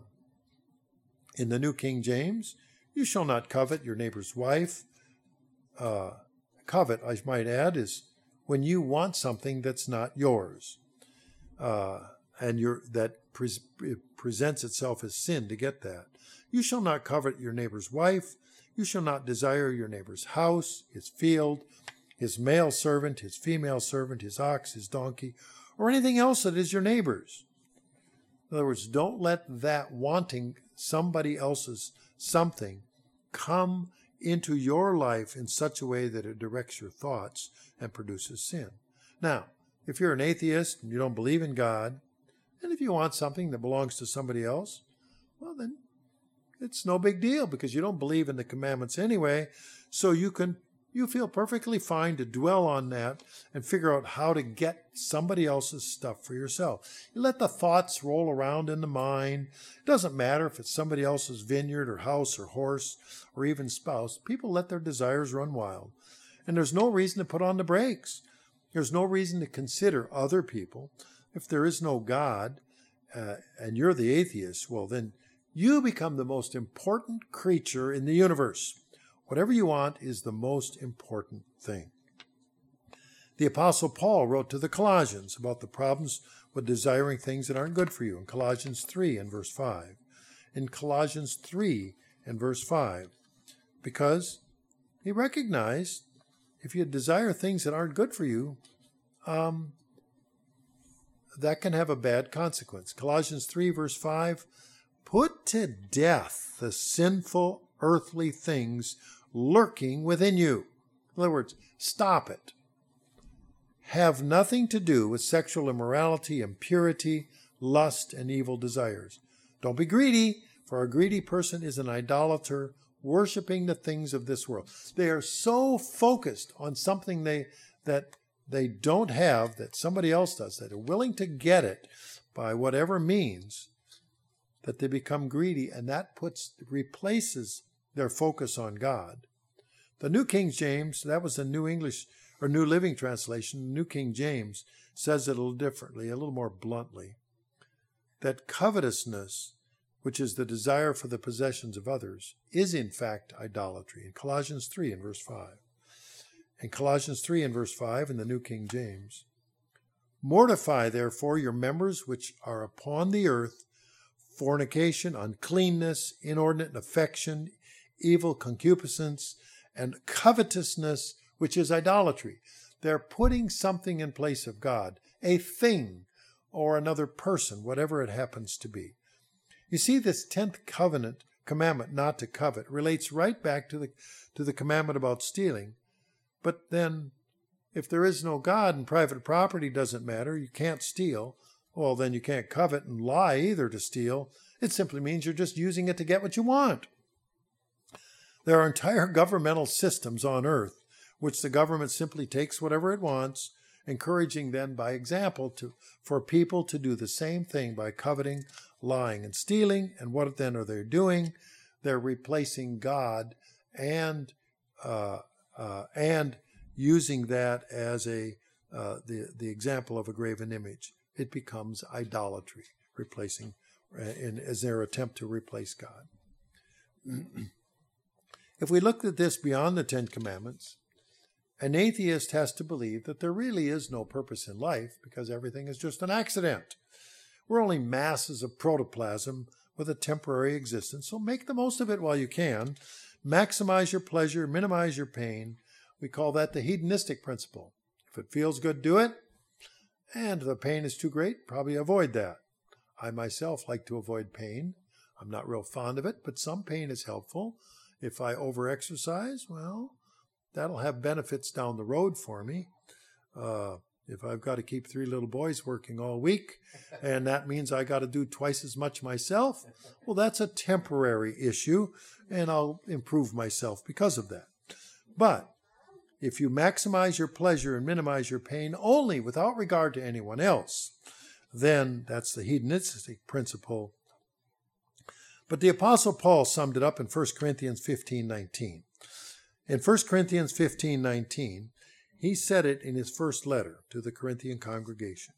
S1: In the New King James, "You shall not covet your neighbor's wife." Uh, covet, I might add, is when you want something that's not yours. Uh, and you're, that pre- presents itself as sin to get that. "You shall not covet your neighbor's wife. You shall not desire your neighbor's house, his field, his male servant, his female servant, his ox, his donkey, or anything else that is your neighbor's." In other words, don't let that wanting somebody else's something come into your life in such a way that it directs your thoughts and produces sin. Now, if you're an atheist and you don't believe in God, and if you want something that belongs to somebody else, well, then it's no big deal because you don't believe in the commandments anyway, so you can you feel perfectly fine to dwell on that and figure out how to get somebody else's stuff for yourself. You let the thoughts roll around in the mind. It doesn't matter if it's somebody else's vineyard or house or horse or even spouse. People let their desires run wild. And there's no reason to put on the brakes. There's no reason to consider other people. If there is no God uh, and you're the atheist, well, then you become the most important creature in the universe. Whatever you want is the most important thing. The Apostle Paul wrote to the Colossians about the problems with desiring things that aren't good for you in Colossians three and verse five. In Colossians three and verse five, because he recognized if you desire things that aren't good for you, um, that can have a bad consequence. Colossians three verse five, "Put to death the sinful earthly things lurking within you." In other words, stop it. Have nothing to do with sexual immorality, impurity, lust, and evil desires. Don't be greedy, for a greedy person is an idolater, worshiping the things of this world. They are so focused on something they that they don't have, that somebody else does, that are willing to get it by whatever means, that they become greedy, and that puts replaces their focus on God. The New King James, that was the New English or New Living Translation, the New King James says it a little differently, a little more bluntly, that covetousness, which is the desire for the possessions of others, is in fact idolatry. In Colossians three and verse five. In Colossians three and verse five in the New King James, mortify therefore your members which are upon the earth, fornication, uncleanness, inordinate affection, evil concupiscence, and covetousness, which is idolatry. They're putting something in place of God, a thing or another person, whatever it happens to be. You see, this tenth covenant commandment not to covet relates right back to the to the commandment about stealing. But then, if there is no God and private property doesn't matter, you can't steal, well, then you can't covet and lie either to steal. It simply means you're just using it to get what you want. There are entire governmental systems on earth which the government simply takes whatever it wants, encouraging then by example to for people to do the same thing by coveting, lying, and stealing. And what then are they doing? They're replacing God and uh, uh, and using that as a uh, the the example of a graven image. It becomes idolatry, replacing uh, in as their attempt to replace God. If we look at this beyond the Ten Commandments, an atheist has to believe that there really is no purpose in life because everything is just an accident. We're only masses of protoplasm with a temporary existence, so make the most of it while you can. Maximize your pleasure, minimize your pain. We call that the hedonistic principle. If it feels good, do it. And if the pain is too great, probably avoid that. I myself like to avoid pain. I'm not real fond of it, but some pain is helpful. If I overexercise, well, that'll have benefits down the road for me. Uh, if I've got to keep three little boys working all week, and that means I got to do twice as much myself, well, that's a temporary issue, and I'll improve myself because of that. But if you maximize your pleasure and minimize your pain only without regard to anyone else, then that's the hedonistic principle. But the Apostle Paul summed it up in First Corinthians fifteen nineteen. In First Corinthians fifteen nineteen, he said it in his first letter to the Corinthian congregation.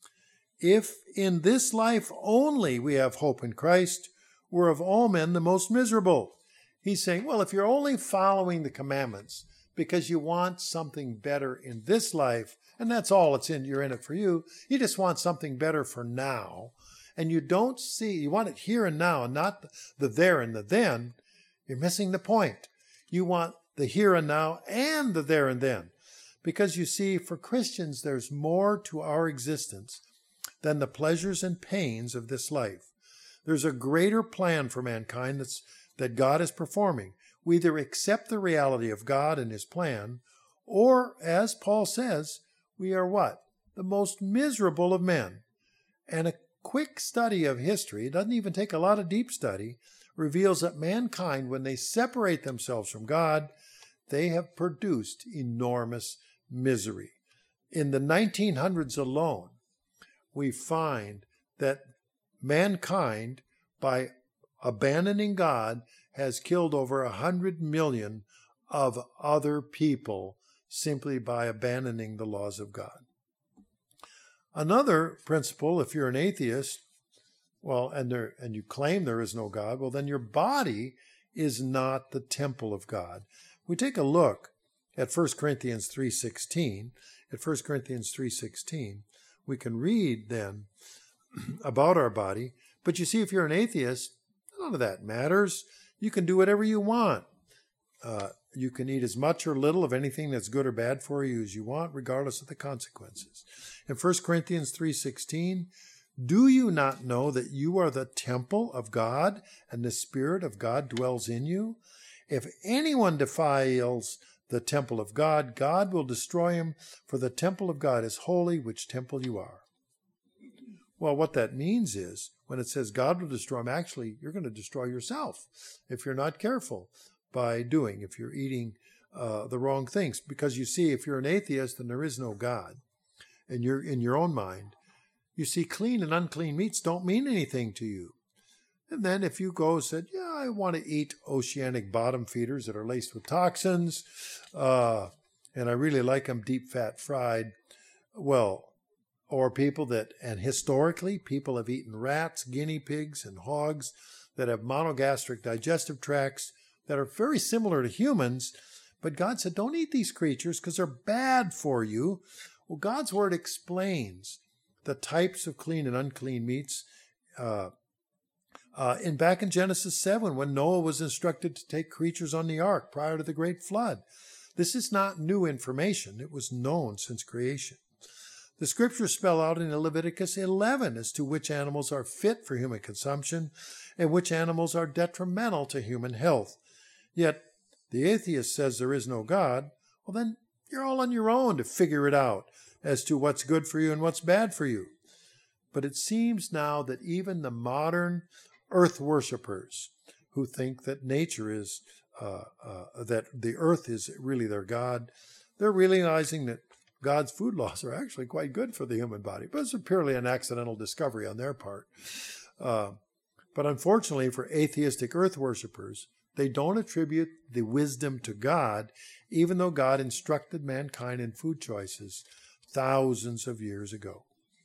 S1: If in this life only we have hope in Christ, we're of all men the most miserable. He's saying, well, if you're only following the commandments because you want something better in this life, and that's all it's in, you're in it for you, you just want something better for now, and you don't see, you want it here and now and not the there and the then, you're missing the point. You want the here and now and the there and then. Because you see, for Christians, there's more to our existence than the pleasures and pains of this life. There's a greater plan for mankind that's, that God is performing. We either accept the reality of God and his plan, or, as Paul says, we are what? The most miserable of men. And a quick study of history, it doesn't even take a lot of deep study, reveals that mankind, when they separate themselves from God, they have produced enormous misery. In the nineteen hundreds alone, we find that mankind, by abandoning God, has killed over a hundred million of other people simply by abandoning the laws of God. Another principle, if you're an atheist, well, and there and you claim there is no God, well, then your body is not the temple of God. We take a look at First Corinthians three sixteen. At First Corinthians three sixteen, we can read then about our body. But you see, if you're an atheist, none of that matters. You can do whatever you want. Uh, you can eat as much or little of anything that's good or bad for you as you want, regardless of the consequences. In First Corinthians three sixteen, do you not know that you are the temple of God and the Spirit of God dwells in you? If anyone defiles the temple of God, God will destroy him, for the temple of God is holy, which temple you are. Well, what that means is, when it says God will destroy him, actually, you're going to destroy yourself if you're not careful by doing, if you're eating uh, the wrong things. Because you see, if you're an atheist and there is no God, and you're in your own mind, you see, clean and unclean meats don't mean anything to you. And then if you go and said, yeah, I want to eat oceanic bottom feeders that are laced with toxins, uh, and I really like them deep fat fried, well, or people that, and historically, people have eaten rats, guinea pigs, and hogs that have monogastric digestive tracts that are very similar to humans, but God said, don't eat these creatures because they're bad for you. Well, God's word explains the types of clean and unclean meats. Uh, uh, in back in Genesis seven, when Noah was instructed to take creatures on the ark prior to the great flood. This is not new information. It was known since creation. The scriptures spell out in Leviticus eleven as to which animals are fit for human consumption and which animals are detrimental to human health. Yet the atheist says there is no God. Well, then you're all on your own to figure it out as to what's good for you and what's bad for you. But it seems now that even the modern earth worshipers who think that nature is, uh, uh, that the earth is really their God, they're realizing that God's food laws are actually quite good for the human body. But it's purely an accidental discovery on their part. Uh, but unfortunately for atheistic earth worshipers, they don't attribute the wisdom to God, even though God instructed mankind in food choices thousands of years ago.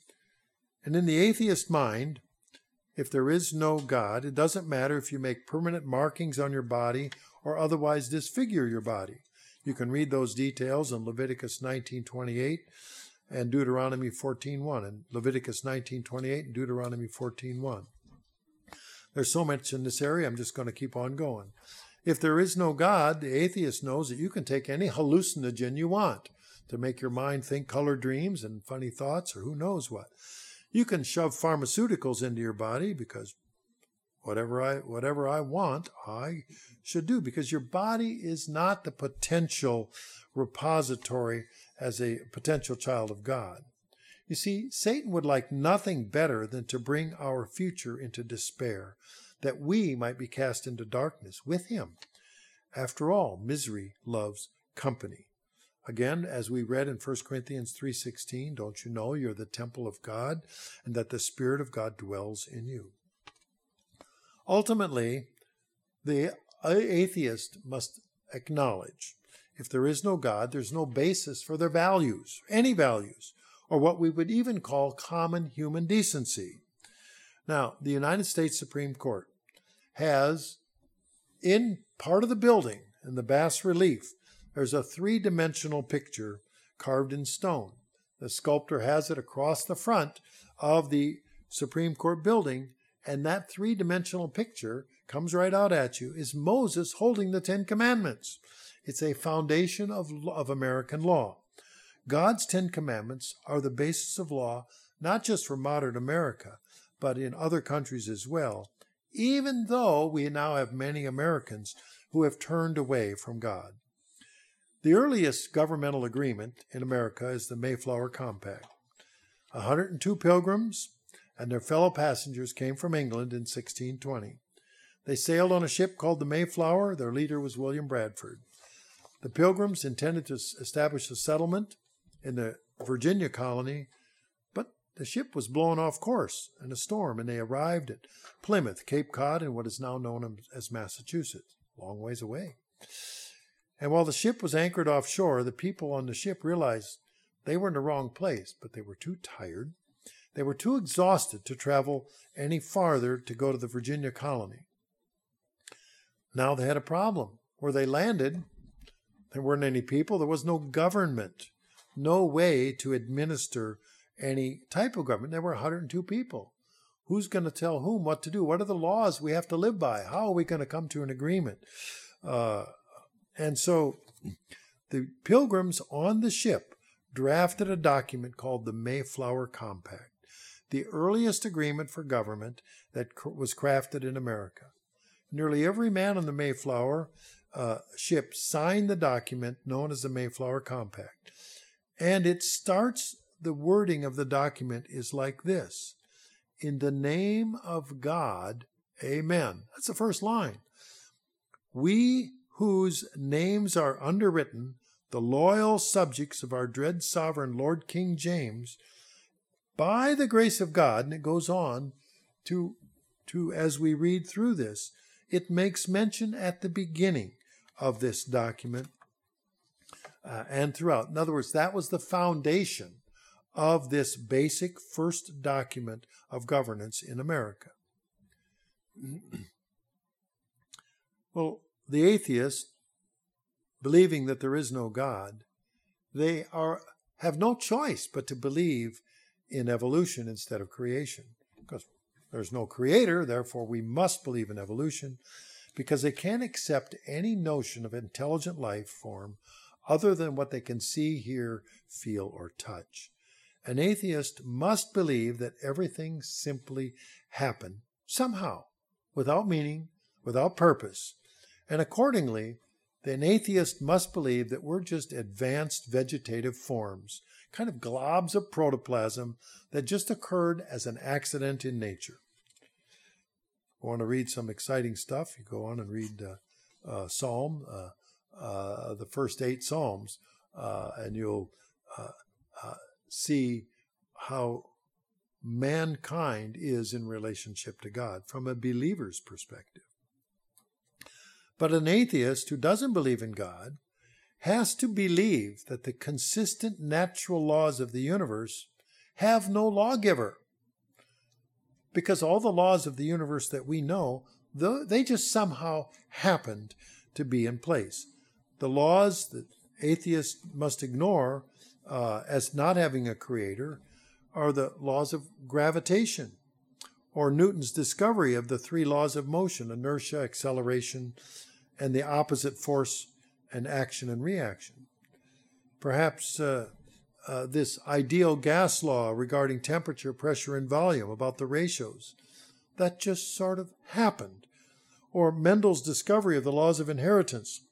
S1: And in the atheist mind, if there is no God, it doesn't matter if you make permanent markings on your body or otherwise disfigure your body. You can read those details in Leviticus nineteen twenty-eight and Deuteronomy fourteen one, and Leviticus nineteen twenty-eight and Deuteronomy fourteen one. There's so much in this area, I'm just going to keep on going. If there is no God, the atheist knows that you can take any hallucinogen you want to make your mind think color dreams and funny thoughts or who knows what. You can shove pharmaceuticals into your body because whatever I whatever I want, I should do, because your body is not the potential repository as a potential child of God. You see, Satan would like nothing better than to bring our future into despair, that we might be cast into darkness with him. After all, misery loves company. Again, as we read in First Corinthians three sixteen, don't you know you're the temple of God and that the Spirit of God dwells in you? Ultimately, the atheist must acknowledge if there is no God, there's no basis for their values, any values, or what we would even call common human decency. Now, the United States Supreme Court has, in part of the building, in the bas relief, there's a three-dimensional picture carved in stone. The sculptor has it across the front of the Supreme Court building, and that three-dimensional picture comes right out at you, is Moses holding the Ten Commandments. It's a foundation of, of American law. God's Ten Commandments are the basis of law, not just for modern America, but in other countries as well, even though we now have many Americans who have turned away from God. The earliest governmental agreement in America is the Mayflower Compact. one hundred two pilgrims and their fellow passengers came from England in sixteen twenty. They sailed on a ship called the Mayflower. Their leader was William Bradford. The pilgrims intended to establish a settlement in the Virginia colony, but the ship was blown off course in a storm, and they arrived at Plymouth, Cape Cod, in what is now known as Massachusetts, a long ways away. And while the ship was anchored offshore, the people on the ship realized they were in the wrong place, but they were too tired. They were too exhausted to travel any farther to go to the Virginia colony. Now they had a problem. Where they landed, there weren't any people. There was no government, no way to administer any type of government. There were one hundred two people. Who's going to tell whom what to do? What are the laws we have to live by? How are we going to come to an agreement? Uh, and so the pilgrims on the ship drafted a document called the Mayflower Compact, the earliest agreement for government that was crafted in America. Nearly every man on the Mayflower uh, ship signed the document known as the Mayflower Compact. And it starts, the wording of the document is like this: in the name of God, amen. That's the first line. We whose names are underwritten, the loyal subjects of our dread sovereign Lord King James, by the grace of God, and it goes on to to, as we read through this, it makes mention at the beginning of this document uh, and throughout. In other words, that was the foundation of this basic first document of governance in America. Well, the atheists, believing that there is no God, they are have no choice but to believe in evolution instead of creation. Because there's no creator, therefore we must believe in evolution, because they can't accept any notion of intelligent life form other than what they can see, hear, feel, or touch. An atheist must believe that everything simply happened somehow, without meaning, without purpose. And accordingly, an atheist must believe that we're just advanced vegetative forms, kind of globs of protoplasm that just occurred as an accident in nature. Want to read some exciting stuff? You go on and read uh, uh, Psalm, uh, uh, the first eight Psalms, uh, and you'll uh, uh, see how mankind is in relationship to God from a believer's perspective. But an atheist who doesn't believe in God has to believe that the consistent natural laws of the universe have no lawgiver. Because all the laws of the universe that we know, they just somehow happened to be in place. The laws that atheists must ignore uh, as not having a creator are the laws of gravitation, or Newton's discovery of the three laws of motion, inertia, acceleration, and the opposite force and action and reaction. Perhaps uh, uh, this ideal gas law regarding temperature, pressure, and volume, about the ratios, that just sort of happened. Or Mendel's discovery of the laws of inheritance,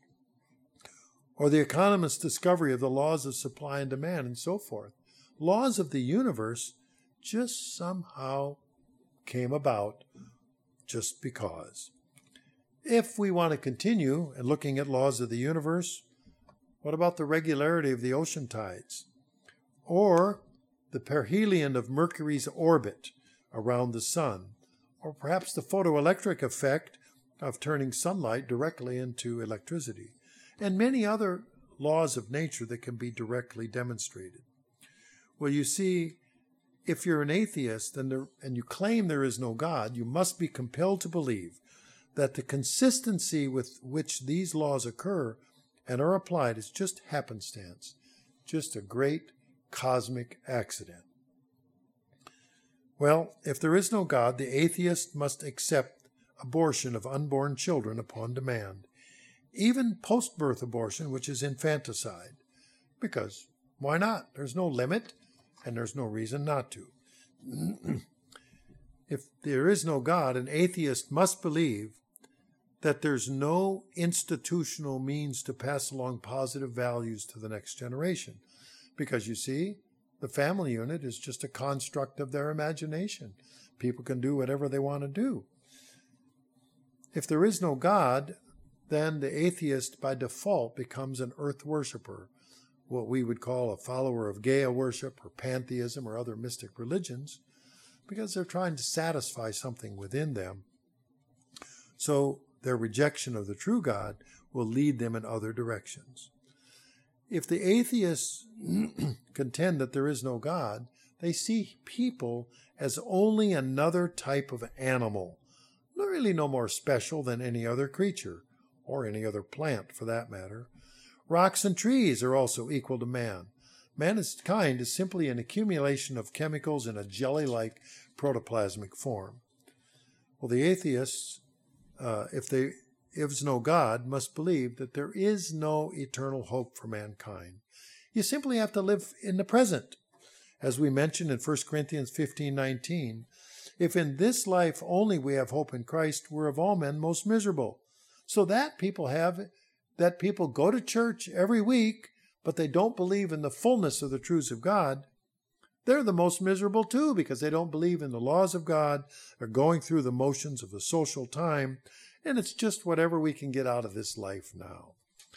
S1: or the economist's discovery of the laws of supply and demand, and so forth. Laws of the universe just somehow came about just because. If we want to continue and looking at laws of the universe, what about the regularity of the ocean tides? Or the perihelion of Mercury's orbit around the sun? Or perhaps the photoelectric effect of turning sunlight directly into electricity? And many other laws of nature that can be directly demonstrated. Well, you see, if you're an atheist and, there, and you claim there is no God, you must be compelled to believe that the consistency with which these laws occur and are applied is just happenstance, just a great cosmic accident. Well, if there is no God, the atheist must accept abortion of unborn children upon demand, even post-birth abortion, which is infanticide, because why not? There's no limit, and there's no reason not to. If there is no God, an atheist must believe that there's no institutional means to pass along positive values to the next generation. Because you see, the family unit is just a construct of their imagination. People can do whatever they want to do. If there is no God, then the atheist by default becomes an earth worshiper, what we would call a follower of Gaia worship or pantheism or other mystic religions, because they're trying to satisfy something within them. So their rejection of the true God will lead them in other directions. If the atheists contend that there is no God, they see people as only another type of animal, really no more special than any other creature, or any other plant for that matter. Rocks and trees are also equal to man. Mankind is simply an accumulation of chemicals in a jelly-like protoplasmic form. Well, the atheists, uh, if they if there's no God, must believe that there is no eternal hope for mankind. You simply have to live in the present. As we mentioned in First Corinthians fifteen nineteen, if in this life only we have hope in Christ, we're of all men most miserable. So that people have, that people go to church every week, but they don't believe in the fullness of the truths of God, they're the most miserable too, because they don't believe in the laws of God, are going through the motions of the social time, and it's just whatever we can get out of this life now.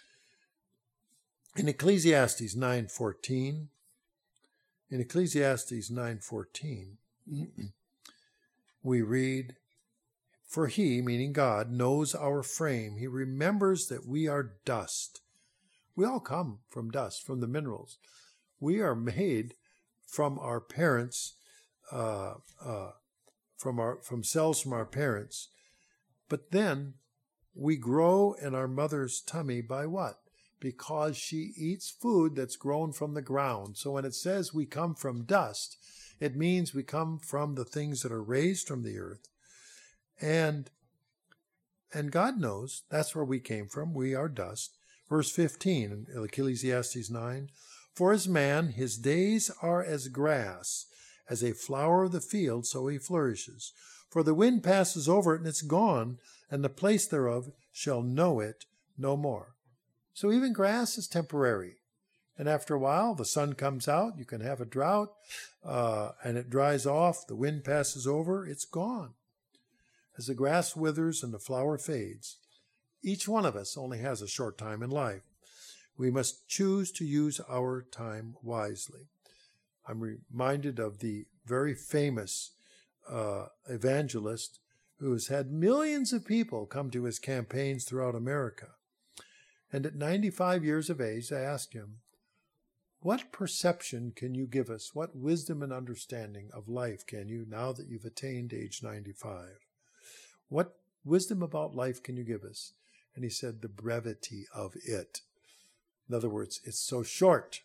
S1: In Ecclesiastes nine fourteen, in Ecclesiastes nine fourteen, we read, For he, meaning God, knows our frame. He remembers that we are dust. We all come from dust, from the minerals. We are made from our parents, uh, uh, from our from cells from our parents. But then we grow in our mother's tummy by what? Because she eats food that's grown from the ground. So when it says we come from dust, it means we come from the things that are raised from the earth. And, and God knows that's where we came from. We are dust. Verse fifteen in Ecclesiastes nine, for as man, his days are as grass, as a flower of the field, so he flourishes. For the wind passes over it, and it's gone, and the place thereof shall know it no more. So even grass is temporary. And after a while, the sun comes out, you can have a drought, uh, and it dries off, the wind passes over, it's gone. As the grass withers and the flower fades, each one of us only has a short time in life. We must choose to use our time wisely. I'm reminded of the very famous uh, evangelist who has had millions of people come to his campaigns throughout America. And at ninety-five years of age, I asked him, what perception can you give us? What wisdom and understanding of life can you, now that you've attained age ninety-five? What wisdom about life can you give us? And he said, the brevity of it. In other words, it's so short.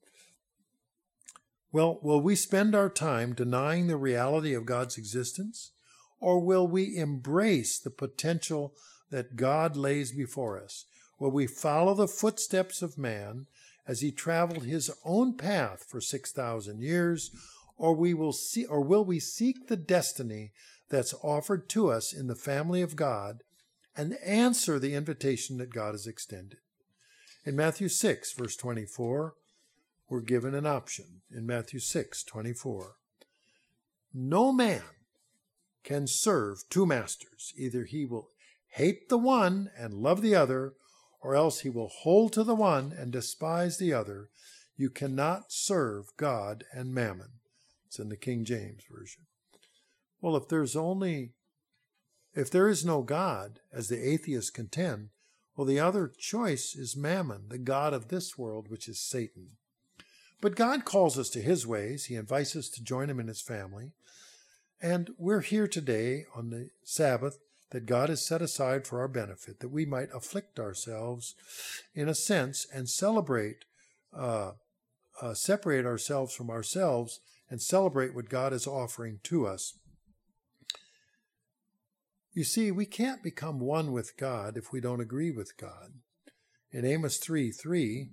S1: Well, will we spend our time denying the reality of God's existence? Or will we embrace the potential that God lays before us? Will we follow the footsteps of man as he traveled his own path for six thousand years? Or we will see, or will we seek the destiny that's offered to us in the family of God and answer the invitation that God has extended? In Matthew six, verse twenty-four, we're given an option. In Matthew six, twenty-four, no man can serve two masters. Either he will hate the one and love the other, or else he will hold to the one and despise the other. You cannot serve God and mammon. It's in the King James Version. Well, if there's only, if there is no God, as the atheists contend, well, the other choice is mammon, the god of this world, which is Satan. But God calls us to his ways. He invites us to join him in his family. And we're here today on the Sabbath that God has set aside for our benefit, that we might afflict ourselves in a sense and celebrate, uh, uh, separate ourselves from ourselves and celebrate what God is offering to us. You see, we can't become one with God if we don't agree with God. In Amos three three,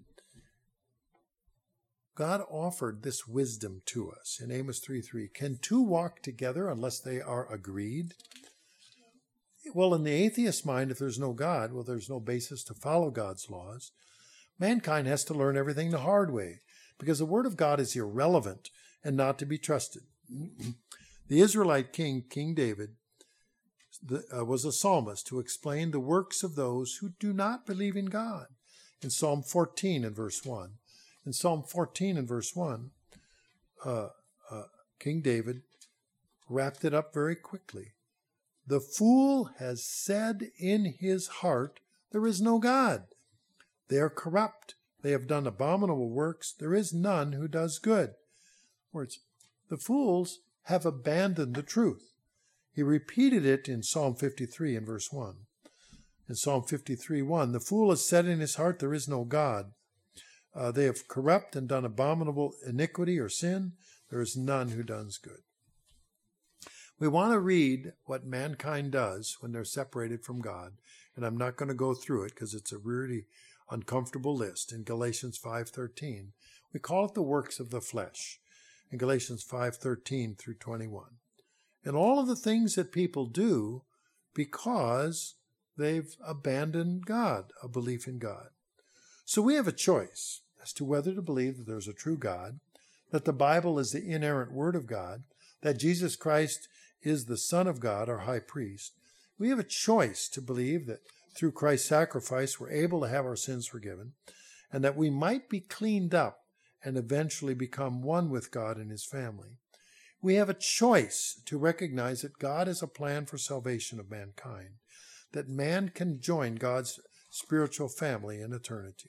S1: God offered this wisdom to us. In Amos three three, can two walk together unless they are agreed? Well, in the atheist mind, if there's no God, well, there's no basis to follow God's laws. Mankind has to learn everything the hard way because the word of God is irrelevant and not to be trusted. The Israelite king, King David, The, uh, was a psalmist who explained the works of those who do not believe in God. In Psalm fourteen and verse one. In Psalm fourteen and verse one, uh, uh, King David wrapped it up very quickly. The fool has said in his heart, there is no God. They are corrupt. They have done abominable works. There is none who does good. Words. The fools have abandoned the truth. He repeated it in Psalm fifty-three and verse one. In Psalm fifty-three, one, the fool has said in his heart, there is no God. Uh, they have corrupt and done abominable iniquity or sin. There is none who does good. We want to read what mankind does when they're separated from God. And I'm not going to go through it because it's a really uncomfortable list. In Galatians five thirteen, we call it the works of the flesh. In Galatians five thirteen through twenty-one. And all of the things that people do because they've abandoned God, a belief in God. So we have a choice as to whether to believe that there's a true God, that the Bible is the inerrant word of God, that Jesus Christ is the Son of God, our high priest. We have a choice to believe that through Christ's sacrifice we're able to have our sins forgiven, and that we might be cleaned up and eventually become one with God and his family. We have a choice to recognize that God has a plan for salvation of mankind, that man can join God's spiritual family in eternity.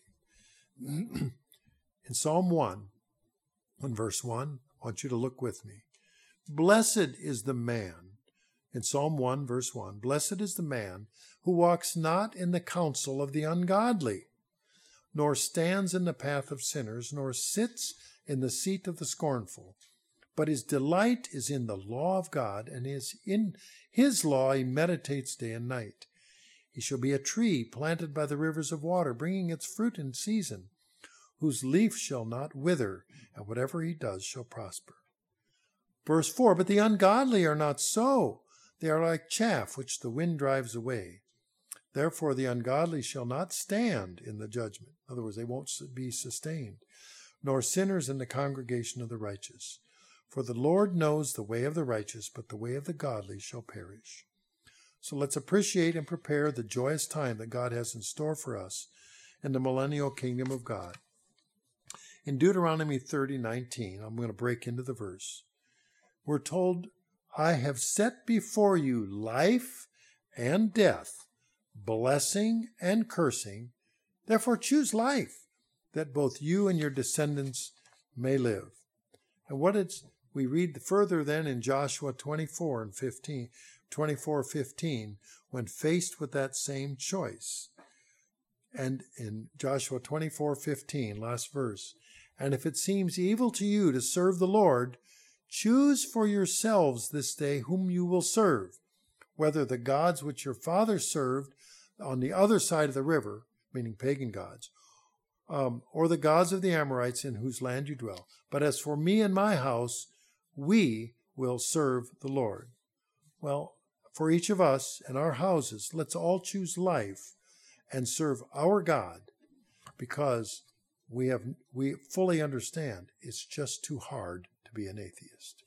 S1: In Psalm one, in verse one, I want you to look with me. Blessed is the man, in Psalm one, verse one, blessed is the man who walks not in the counsel of the ungodly, nor stands in the path of sinners, nor sits in the seat of the scornful. But his delight is in the law of God, and is in his law he meditates day and night. He shall be a tree planted by the rivers of water, bringing its fruit in season, whose leaf shall not wither, and whatever he does shall prosper. Verse four, but the ungodly are not so. They are like chaff which the wind drives away. Therefore the ungodly shall not stand in the judgment. In other words, they won't be sustained, nor sinners in the congregation of the righteous. For the Lord knows the way of the righteous, but the way of the godly shall perish. So let's appreciate and prepare the joyous time that God has in store for us in the millennial kingdom of God. In Deuteronomy thirty nineteen, I'm going to break into the verse. We're told, I have set before you life and death, blessing and cursing. Therefore choose life, that both you and your descendants may live. And what it's we read further then in Joshua twenty-four and fifteen, twenty-four fifteen, when faced with that same choice. And in Joshua twenty-four fifteen, last verse, and if it seems evil to you to serve the Lord, choose for yourselves this day whom you will serve, whether the gods which your fathers served on the other side of the river, meaning pagan gods, um, or the gods of the Amorites in whose land you dwell. But as for me and my house, we will serve the Lord. Well, for each of us and our houses, let's all choose life and serve our God, because we have we fully understand it's just too hard to be an atheist.